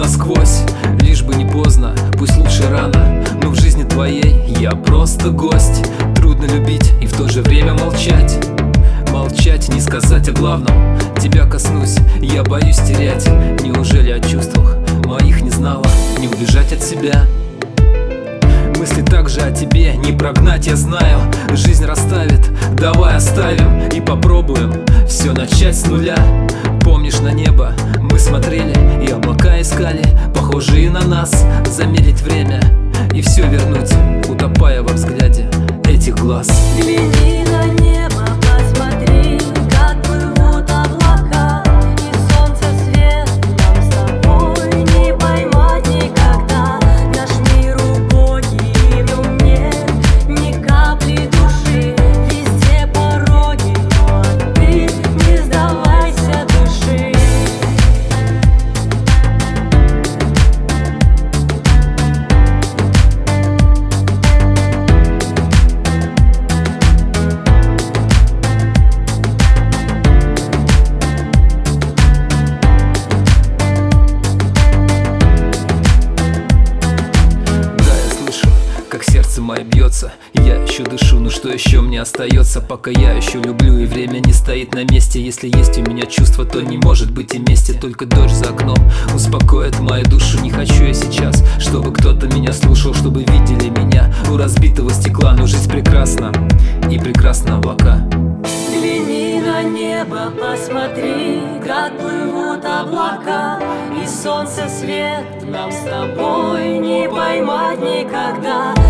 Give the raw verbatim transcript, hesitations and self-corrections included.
насквозь. Лишь бы не поздно, пусть лучше рано, но в жизни твоей я просто гость. Трудно любить и в то же время молчать. Молчать, не сказать о главном. Тебя коснусь, я боюсь терять. Неужели о чувствах моих не знала? Не убежать от себя. Мысли также о тебе не прогнать, я знаю. Жизнь расставит, давай оставим и попробуем все начать с нуля. Помнишь, на небо мы смотрели и облака искали, похожие на нас. Замерить время и все вернуть, утопая во взгляде этих глаз. Взгляни на небо, посмотри, как плывут облака, и солнце свет нам с тобой не поймать никогда. Наш мир убогий, и в нем нет ни капли души, везде пороги, но ты не сдавайся, души. Сердце мое бьется, я еще дышу, но что еще мне остается? Пока я еще люблю, и время не стоит на месте. Если есть у меня чувство, то не может быть и мести. Только дождь за окном успокоит мою душу. Не хочу я сейчас, чтобы кто-то меня слушал, чтобы видели меня у разбитого стекла. Но жизнь прекрасна, и прекрасны облака. Взгляни на небо, посмотри, как плывут облака, и солнце свет нам с тобой не поймать никогда.